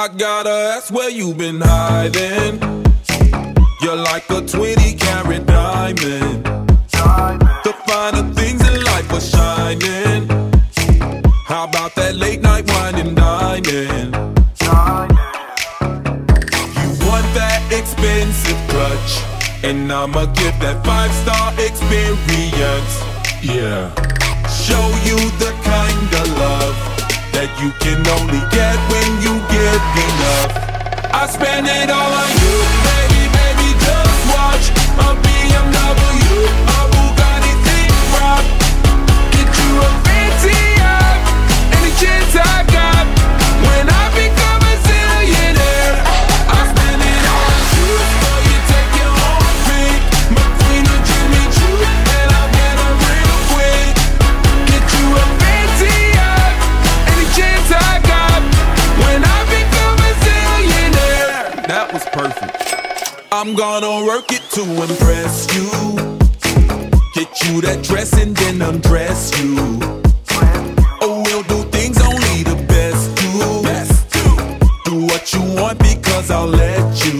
I gotta ask where you been hiding. You're like a 20-carat diamond. The finer things in life are shining. How about that late night wine and dining? You want that expensive clutch, and I'ma give that 5-star experience. Yeah. Show you the kind of love that you can only get when you give enough. I spend it all on you, baby, baby, just watch. A BMW, a Bugatti thick rock. Get you a fancy yacht, any chance I got. When I become a zillionaire, I spend it all on you, so you take your own pick. McQueen or Jimmy Choo, and I'll get her real quick. Get you a fancy yacht, any chance I got. When I become a zillionaire. That was perfect. I'm gonna work it to impress you. Get you that dress and then undress you. Oh, we'll do things only the best do. Do what you want because I'll let you.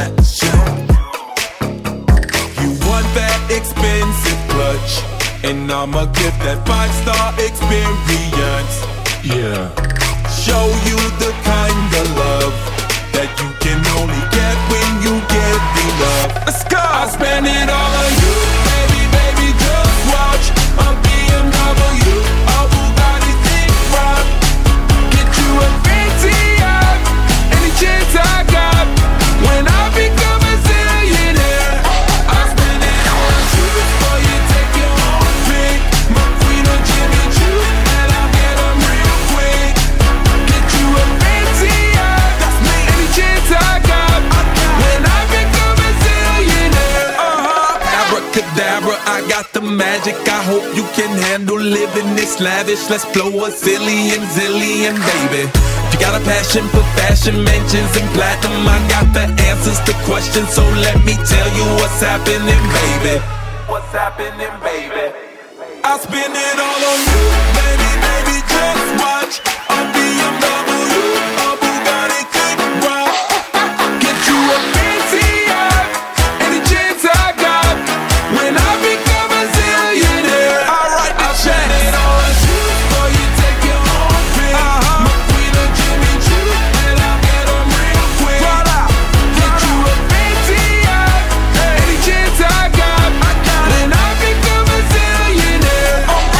You want that expensive clutch, and I'ma give that 5-star experience. Yeah. Show you the kind of love that you can only get when you get enough. Let's go! I spend it all on you, baby, baby, just watch. A BMW, a Bugatti thick rock. Get you a fancy yacht, any chance I got. When I become a zillionaire, I spend it all on you, so you take your own pick. McQueen or Jimmy Choo, and I'll get them real quick. Get you a fancy yacht, any chance I got. When I become a zillionaire, abracadabra, I got the magic. I hope you can handle living this lavish. Let's blow a zillion, baby. If you got a passion for fashion, mentions and platinum, I got the answers to questions. So let me tell you what's happening, baby. What's happening, baby? I spend it all on you, baby, baby, just watch. A BMW, a Bugatti thick rock. Get you a fancy yacht, any chance I got. When I become a zillionaire, alright, I spend it all on you, so you take your own pick. McQueen or Jimmy Choo, and I'll get them real quick. Get you a fancy yacht, any chance I got. When I become a zillionaire,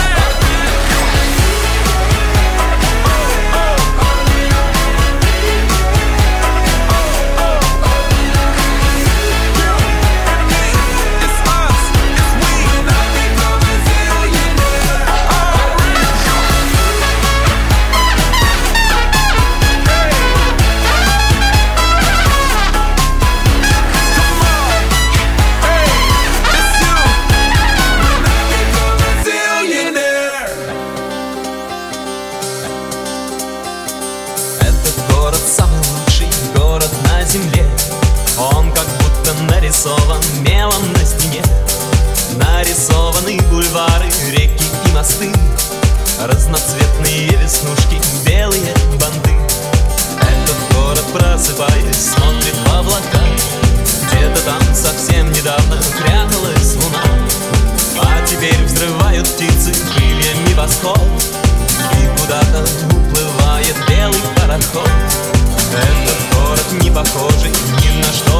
it's us, it's we. When I become a zillionaire, come on, hey, it's you. When I become a zillionaire. Этот город самый лучший город на земле. Он как будто нарисован мелом на стене. Нарисованы бульвары, реки и мосты, разноцветные веснушки, белые банды. Этот город, просыпаясь, смотрит в облака. Где-то там совсем недавно пряталась луна, а теперь взрывают птицы крыльями восход, и куда-то уплывает белый пароход. Этот город не похожий ни на что